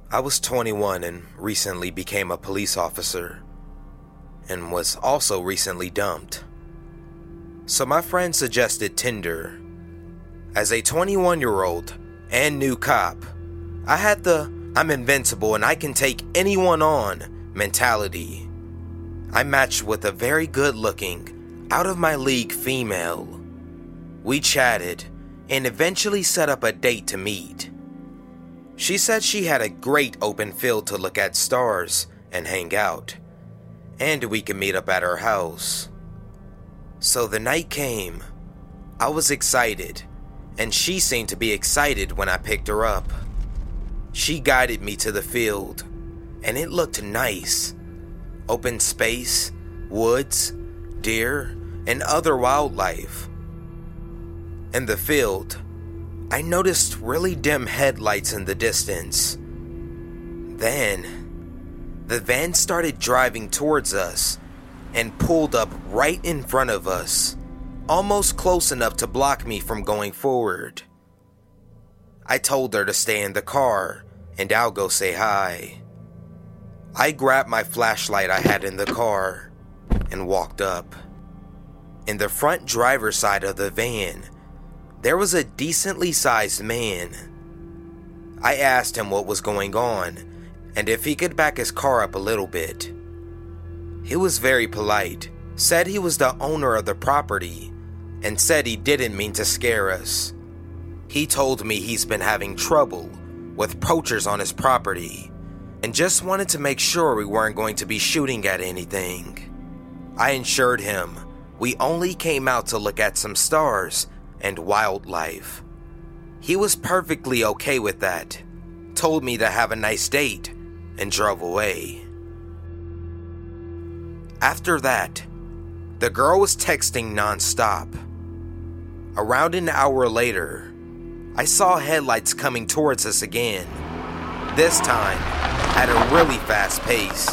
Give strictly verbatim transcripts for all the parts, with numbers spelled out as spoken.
I was twenty-one and recently became a police officer, and was also recently dumped. So my friend suggested Tinder. As a twenty-one-year-old and new cop, I had the I'm invincible and I can take anyone on mentality. I matched with a very good-looking, out-of-my-league female. We chatted and eventually set up a date to meet. She said she had a great open field to look at stars and hang out, and we could meet up at her house. So the night came. I was excited, and she seemed to be excited when I picked her up. She guided me to the field, and it looked nice. Open space, woods, deer, and other wildlife. In the field, I noticed really dim headlights in the distance. Then, the van started driving towards us and pulled up right in front of us, almost close enough to block me from going forward. I told her to stay in the car and I'll go say hi. I grabbed my flashlight I had in the car and walked up. In the front driver's side of the van, there was a decently sized man. I asked him what was going on and if he could back his car up a little bit. He was very polite, said he was the owner of the property, and said he didn't mean to scare us. He told me he's been having trouble with poachers on his property and just wanted to make sure we weren't going to be shooting at anything. I assured him we only came out to look at some stars and wildlife. He was perfectly okay with that, told me to have a nice date, and drove away. After that, the girl was texting nonstop. Around an hour later, I saw headlights coming towards us again, this time at a really fast pace.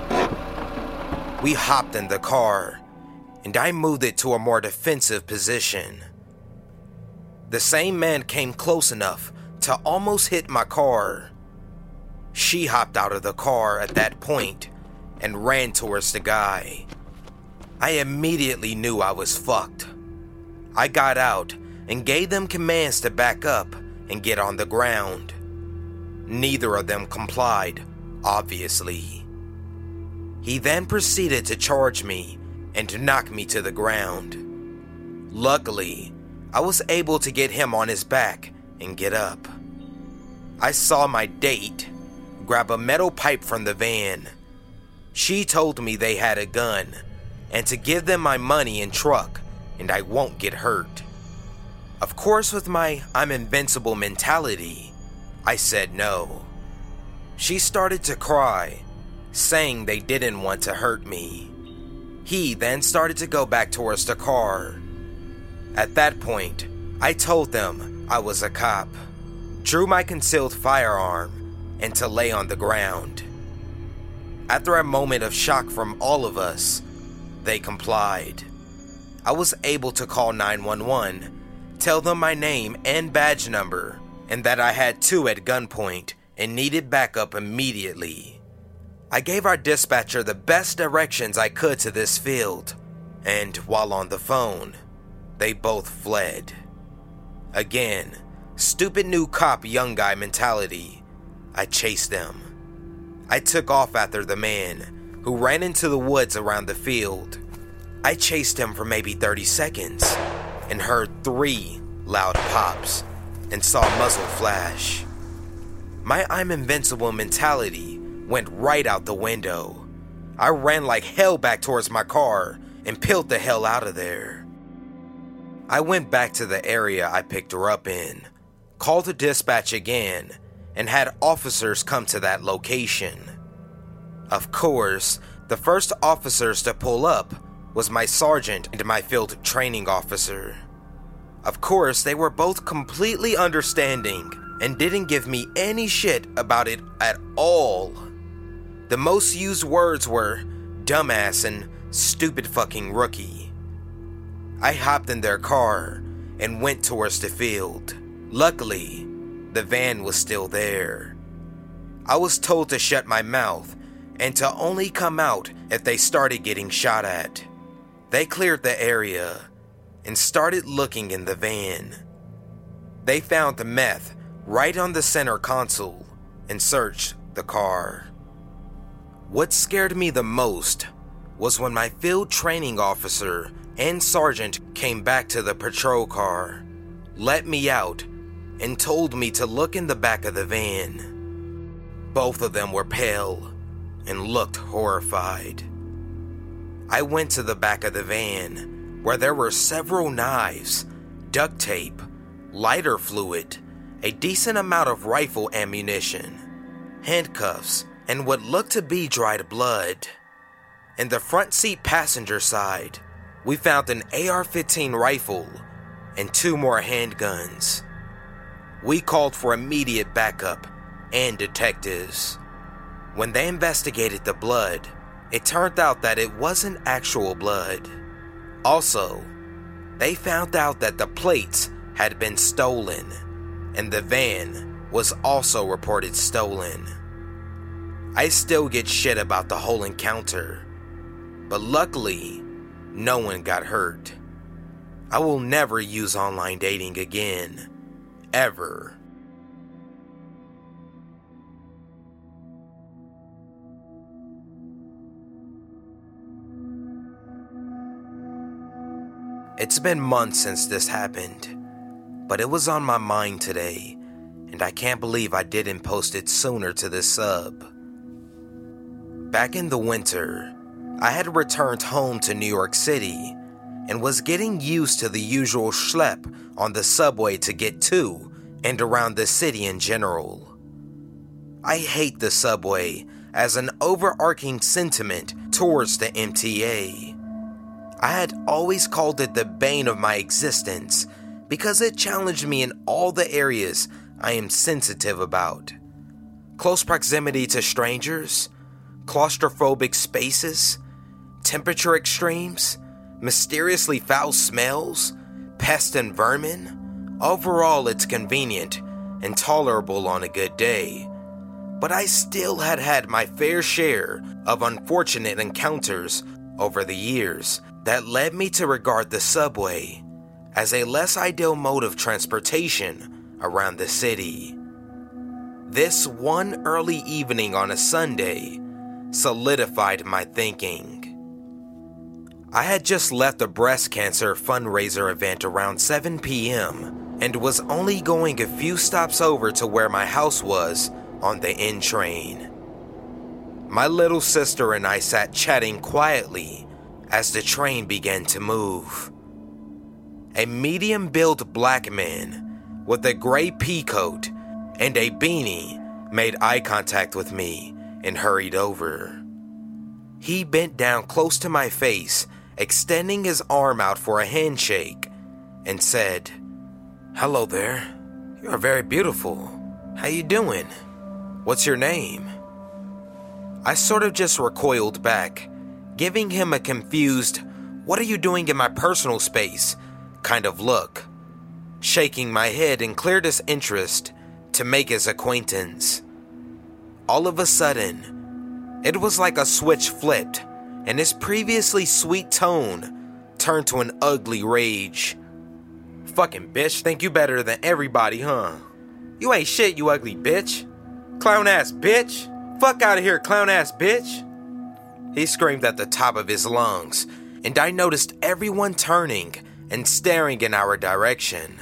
We hopped in the car, and I moved it to a more defensive position. The same man came close enough to almost hit my car. She hopped out of the car at that point and ran towards the guy. I immediately knew I was fucked. I got out and gave them commands to back up and get on the ground. Neither of them complied, obviously. He then proceeded to charge me and to knock me to the ground. Luckily, I was able to get him on his back and get up. I saw my date grab a metal pipe from the van. She told me they had a gun and to give them my money and truck and I won't get hurt. Of course, with my I'm invincible mentality, I said no. She started to cry, saying they didn't want to hurt me. He then started to go back towards the car. At that point, I told them I was a cop, drew my concealed firearm, and to lay on the ground. After a moment of shock from all of us, they complied. I was able to call nine one one, tell them my name and badge number, and that I had two at gunpoint and needed backup immediately. I gave our dispatcher the best directions I could to this field, and while on the phone, they both fled. Again, stupid new cop young guy mentality. I chased them. I took off after the man, who ran into the woods around the field. I chased him for maybe thirty seconds, and heard three loud pops, and saw a muzzle flash. My I'm invincible mentality went right out the window. I ran like hell back towards my car, and peeled the hell out of there. I went back to the area I picked her up in, called the dispatch again, and had officers come to that location. Of course, the first officers to pull up was my sergeant and my field training officer. Of course, they were both completely understanding and didn't give me any shit about it at all. The most used words were dumbass and stupid fucking rookie. I hopped in their car and went towards the field. Luckily, the van was still there. I was told to shut my mouth and to only come out if they started getting shot at. They cleared the area and started looking in the van. They found the meth right on the center console and searched the car. What scared me the most was when my field training officer and sergeant came back to the patrol car, let me out, and told me to look in the back of the van. Both of them were pale and looked horrified. I went to the back of the van where there were several knives, duct tape, lighter fluid, a decent amount of rifle ammunition, handcuffs, and what looked to be dried blood. In the front seat passenger side, we found an A R fifteen rifle and two more handguns. We called for immediate backup and detectives. When they investigated the blood, it turned out that it wasn't actual blood. Also, they found out that the plates had been stolen, and the van was also reported stolen. I still get shit about the whole encounter, but luckily, no one got hurt. I will never use online dating again, ever. It's been months since this happened, but it was on my mind today, and I can't believe I didn't post it sooner to this sub. Back in the winter, I had returned home to New York City and was getting used to the usual schlep on the subway to get to and around the city in general. I hate the subway as an overarching sentiment towards the M T A. I had always called it the bane of my existence because it challenged me in all the areas I am sensitive about. Close proximity to strangers, claustrophobic spaces, temperature extremes, mysteriously foul smells, pests and vermin. Overall, it's convenient and tolerable on a good day. But I still had had my fair share of unfortunate encounters over the years that led me to regard the subway as a less ideal mode of transportation around the city. This one early evening on a Sunday solidified my thinking. I had just left a breast cancer fundraiser event around seven p.m. and was only going a few stops over to where my house was on the N train. My little sister and I sat chatting quietly as the train began to move. A medium-built black man with a gray pea coat and a beanie made eye contact with me and hurried over. He bent down close to my face, extending his arm out for a handshake, and said, "Hello there. You are very beautiful. How you doing? What's your name?" I sort of just recoiled back, giving him a confused, "What are you doing in my personal space?" kind of look, shaking my head in clear disinterest to make his acquaintance. All of a sudden, it was like a switch flipped, and his previously sweet tone turned to an ugly rage. "Fucking bitch, think you better than everybody, huh? You ain't shit, you ugly bitch. Clown ass bitch. Fuck out of here, clown ass bitch." He screamed at the top of his lungs, and I noticed everyone turning and staring in our direction.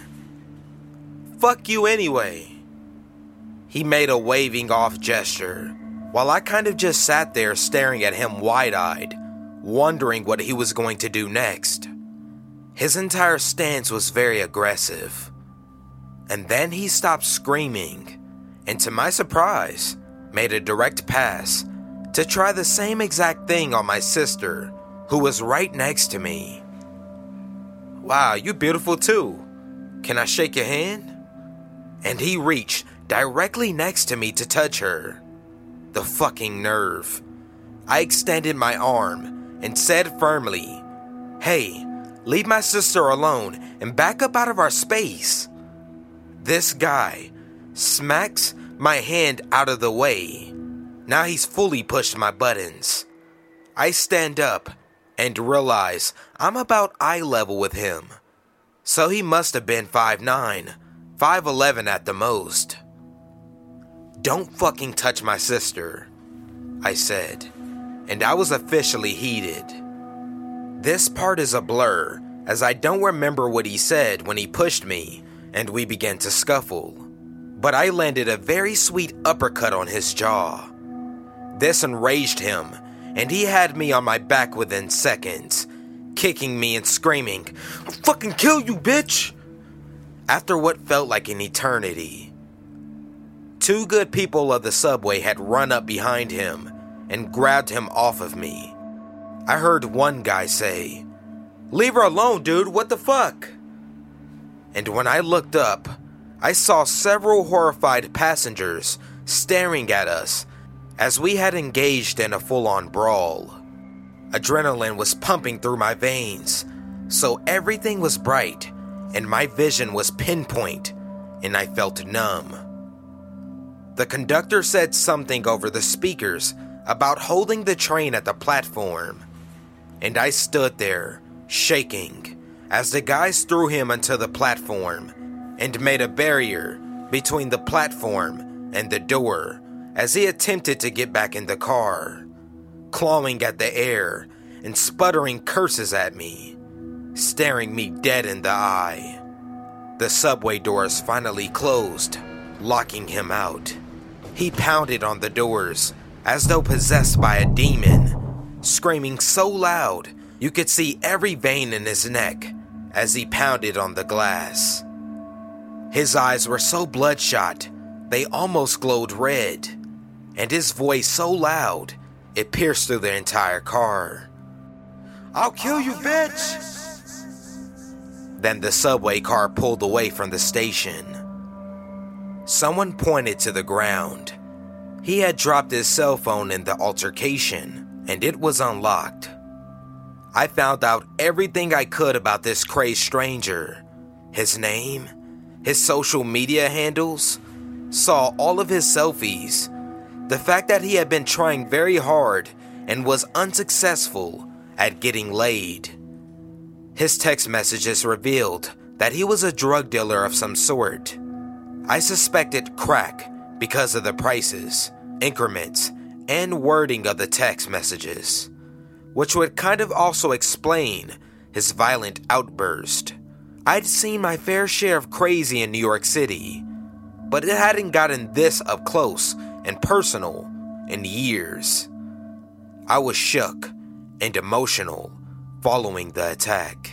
"Fuck you anyway." He made a waving off gesture, while I kind of just sat there staring at him wide-eyed, wondering what he was going to do next. His entire stance was very aggressive. And then he stopped screaming, and to my surprise, made a direct pass to try the same exact thing on my sister, who was right next to me. "Wow, you beautiful too. Can I shake your hand?" And he reached directly next to me to touch her. The fucking nerve. I extended my arm and said firmly, "Hey, leave my sister alone and back up out of our space." This guy smacks my hand out of the way. Now he's fully pushed my buttons. I stand up and realize I'm about eye level with him. So he must have been five nine, five eleven at the most. "Don't fucking touch my sister," I said, and I was officially heated. This part is a blur, as I don't remember what he said when he pushed me and we began to scuffle, but I landed a very sweet uppercut on his jaw. This enraged him, and he had me on my back within seconds, kicking me and screaming, "I'll fucking kill you, bitch!" After what felt like an eternity. Two good people of the subway had run up behind him and grabbed him off of me. I heard one guy say, "Leave her alone, dude, what the fuck?" And when I looked up, I saw several horrified passengers staring at us as we had engaged in a full-on brawl. Adrenaline was pumping through my veins, so everything was bright and my vision was pinpoint and I felt numb. The conductor said something over the speakers about holding the train at the platform, and I stood there, shaking, as the guys threw him onto the platform and made a barrier between the platform and the door as he attempted to get back in the car, clawing at the air and sputtering curses at me, staring me dead in the eye. The subway doors finally closed, locking him out. He pounded on the doors as though possessed by a demon, screaming so loud you could see every vein in his neck as he pounded on the glass. His eyes were so bloodshot they almost glowed red, and his voice so loud it pierced through the entire car. "I'll kill you, bitch!" Then the subway car pulled away from the station. Someone pointed to the ground. He had dropped his cell phone in the altercation, and it was unlocked. I found out everything I could about this crazed stranger. His name, his social media handles, saw all of his selfies, the fact that he had been trying very hard and was unsuccessful at getting laid. His text messages revealed that he was a drug dealer of some sort. I suspected crack because of the prices, increments, and wording of the text messages, which would kind of also explain his violent outburst. I'd seen my fair share of crazy in New York City, but it hadn't gotten this up close and personal in years. I was shook and emotional following the attack.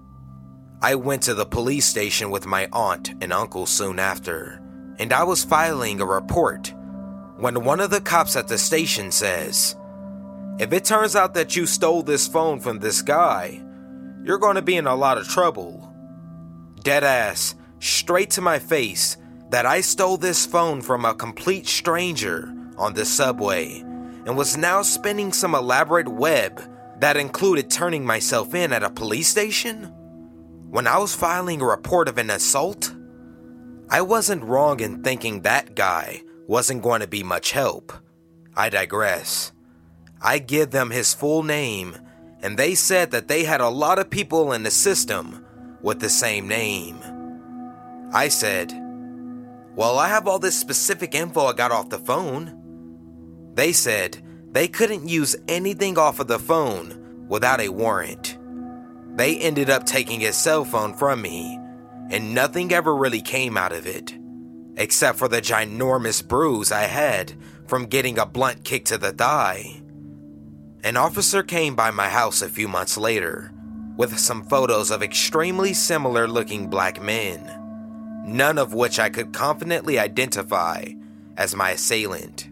I went to the police station with my aunt and uncle soon after, and I was filing a report when one of the cops at the station says, "If it turns out that you stole this phone from this guy, you're going to be in a lot of trouble." Deadass, straight to my face, that I stole this phone from a complete stranger on the subway and was now spinning some elaborate web that included turning myself in at a police station? When I was filing a report of an assault? I wasn't wrong in thinking that guy wasn't going to be much help. I digress. I give them his full name, and they said that they had a lot of people in the system with the same name. I said, "Well, I have all this specific info I got off the phone." They said they couldn't use anything off of the phone without a warrant. They ended up taking his cell phone from me, and nothing ever really came out of it, except for the ginormous bruise I had from getting a blunt kick to the thigh. An officer came by my house a few months later with some photos of extremely similar looking black men, none of which I could confidently identify as my assailant.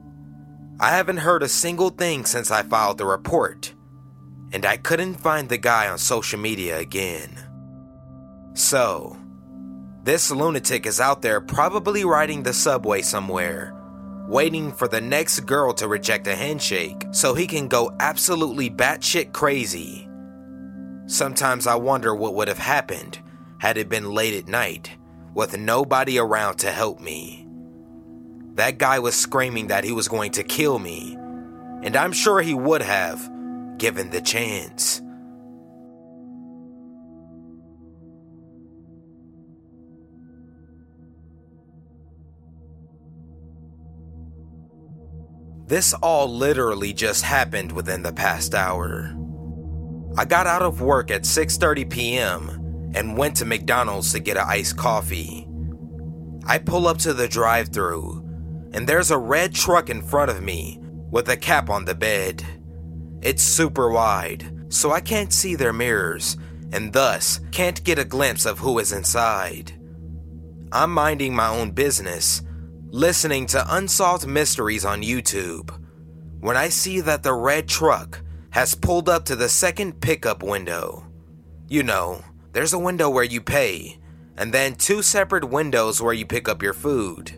I haven't heard a single thing since I filed the report, and I couldn't find the guy on social media again. So, this lunatic is out there probably riding the subway somewhere, waiting for the next girl to reject a handshake so he can go absolutely batshit crazy. Sometimes I wonder what would have happened had it been late at night with nobody around to help me. that guy was screaming that he was going to kill me, and I'm sure he would have, given the chance. This all literally just happened within the past hour. I got out of work at six thirty p.m. and went to McDonald's to get an iced coffee. I pull up to the drive-thru, and there's a red truck in front of me with a cap on the bed. It's super wide, so I can't see their mirrors, and thus can't get a glimpse of who is inside. I'm minding my own business, listening to Unsolved Mysteries on YouTube, when I see that the red truck has pulled up to the second pickup window. You know, there's a window where you pay, and then two separate windows where you pick up your food.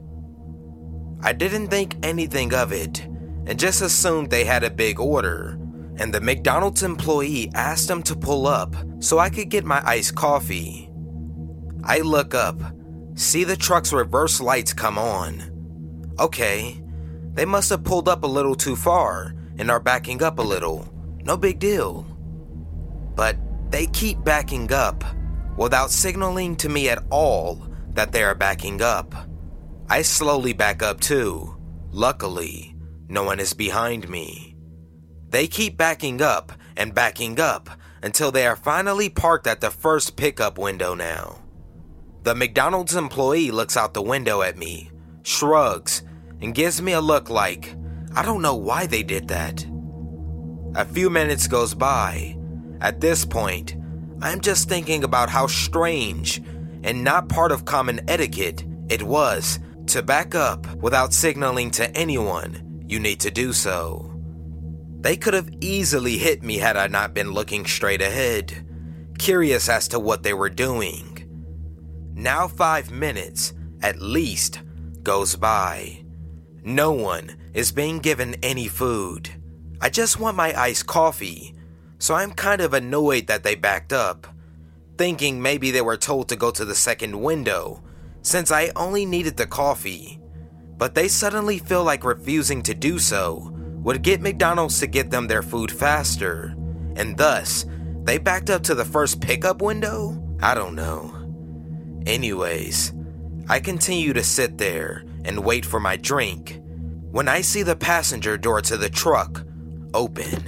I didn't think anything of it, and just assumed they had a big order, and the McDonald's employee asked them to pull up so I could get my iced coffee. I look up, see the truck's reverse lights come on. Okay, they must have pulled up a little too far and are backing up a little. No big deal. But they keep backing up without signaling to me at all that they are backing up. I slowly back up too. Luckily, no one is behind me. They keep backing up and backing up until they are finally parked at the first pickup window now. The McDonald's employee looks out the window at me, shrugs, and gives me a look like, I don't know why they did that. A few minutes goes by. At this point, I'm just thinking about how strange and not part of common etiquette it was to back up without signaling to anyone you need to do so. They could have easily hit me had I not been looking straight ahead, curious as to what they were doing. Now five minutes, at least, goes by. No one is being given any food. I just want my iced coffee, so I'm kind of annoyed that they backed up, thinking maybe they were told to go to the second window, since I only needed the coffee. But they suddenly feel like refusing to do so would get McDonald's to get them their food faster, and thus, they backed up to the first pickup window? I don't know. Anyways, I continue to sit there and wait for my drink when I see the passenger door to the truck open.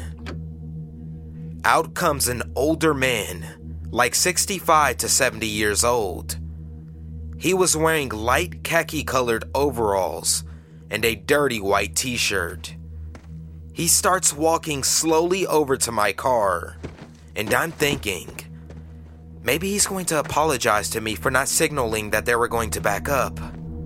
Out comes an older man, like sixty-five to seventy years old. He was wearing light khaki-colored overalls and a dirty white t-shirt. He starts walking slowly over to my car, and I'm thinking, maybe he's going to apologize to me for not signaling that they were going to back up.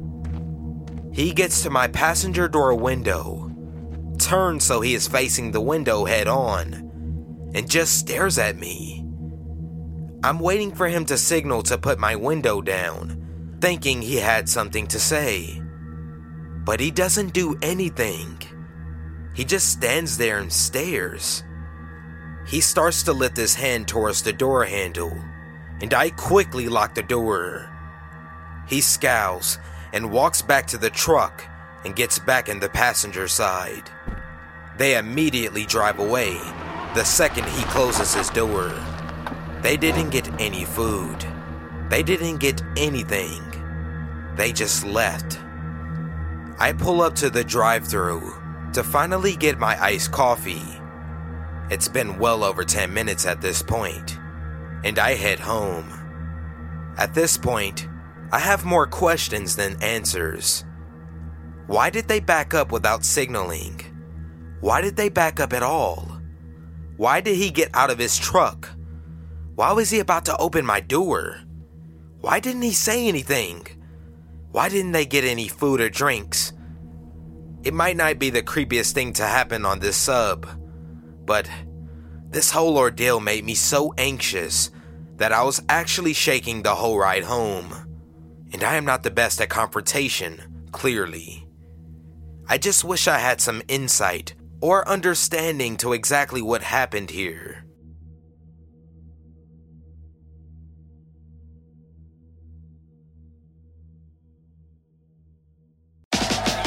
He gets to my passenger door window, turns so he is facing the window head on, and just stares at me. I'm waiting for him to signal to put my window down, thinking he had something to say. But he doesn't do anything. He just stands there and stares. He starts to lift his hand towards the door handle, and I quickly lock the door. He scowls and walks back to the truck and gets back in the passenger side. They immediately drive away the second he closes his door. They didn't get any food. They didn't get anything. They just left. I pull up to the drive-thru to finally get my iced coffee. It's been well over ten minutes at this point, and I head home. At this point, I have more questions than answers. Why did they back up without signaling? Why did they back up at all? Why did he get out of his truck? Why was he about to open my door? Why didn't he say anything? Why didn't they get any food or drinks? It might not be the creepiest thing to happen on this sub, but this whole ordeal made me so anxious that I was actually shaking the whole ride home. And I am not the best at confrontation, clearly. I just wish I had some insight or understanding to exactly what happened here.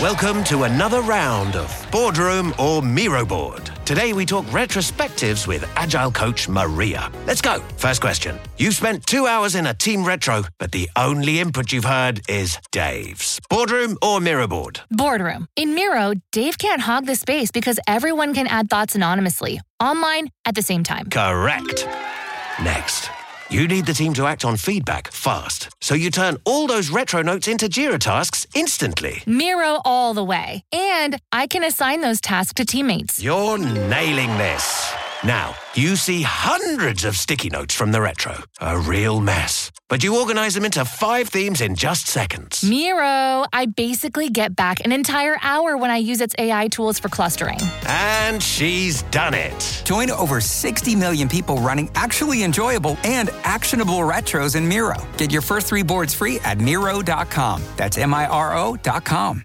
Welcome to another round of Boardroom or Miro Board. Today we talk retrospectives with Agile coach Maria. Let's go. First question. You've spent two hours in a team retro, but the only input you've heard is Dave's. Boardroom or Miro Board? Boardroom. In Miro, Dave can't hog the space because everyone can add thoughts anonymously, online, at the same time. Correct. Next. You need the team to act on feedback fast, so you turn all those retro notes into Jira tasks instantly. Miro all the way. And I can assign those tasks to teammates. You're nailing this. Now, you see hundreds of sticky notes from the retro. A real mess. But you organize them into five themes in just seconds. Miro, I basically get back an entire hour when I use its A I tools for clustering. And she's done it. Join over sixty million people running actually enjoyable and actionable retros in Miro. Get your first three boards free at Miro dot com. That's M I R O dot com.